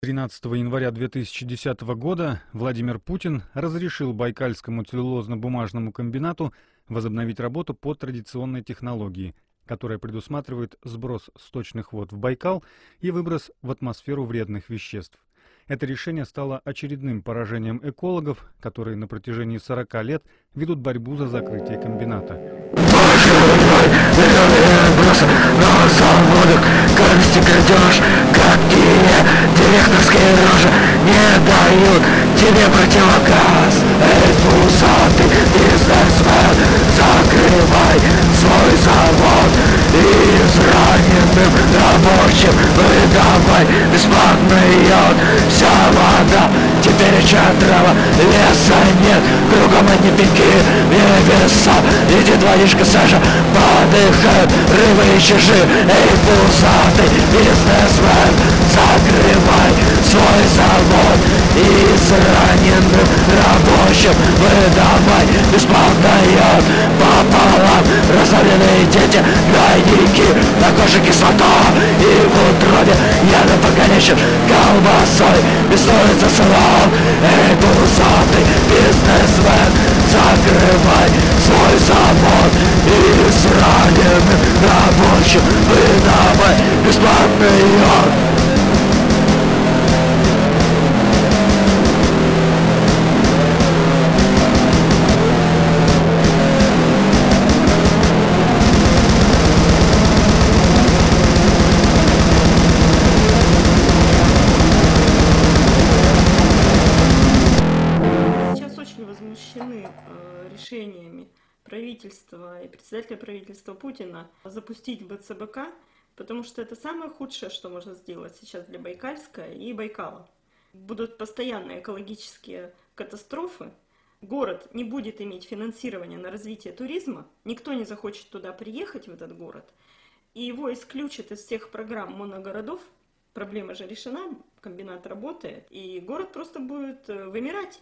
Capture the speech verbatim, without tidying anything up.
тринадцатого января две тысячи десятого года Владимир Путин разрешил Байкальскому целлюлозно-бумажному комбинату возобновить работу по традиционной технологии, которая предусматривает сброс сточных вод в Байкал и выброс в атмосферу вредных веществ. Это решение стало очередным поражением экологов, которые на протяжении сорока лет ведут борьбу за закрытие комбината. На заводах корости крадешь, какие директорские рожи не дают тебе противогаз. Эй, пузатый бизнесмен, закрывай свой завод и израненным рабочим выдавай бесплатный йод. Вся вода теперь трава, леса нет, кругом одни пеньки, небеса. Едет водичка Саша, подыхают рыбы и чижи. Эй, пузатый бизнесмен, закрывай свой завод и израненным рабочим выдавай бесплатный йод. Пополам расслабленные дети, гайники, на коже кислота и в утробе ядом погоничен колбасой беснуется слон. Эй, пузатый бизнесмен, закрывай свой завод и израненным рабочим выдавай бесплатный йод. Возмущены э, решениями правительства и председателя правительства Путина запустить бэ цэ бэ ка, потому что это самое худшее, что можно сделать сейчас для Байкальска и Байкала. Будут постоянные экологические катастрофы, город не будет иметь финансирования на развитие туризма, никто не захочет туда приехать, в этот город, и его исключат из всех программ моногородов. Проблема же решена, комбинат работает, и город просто будет вымирать.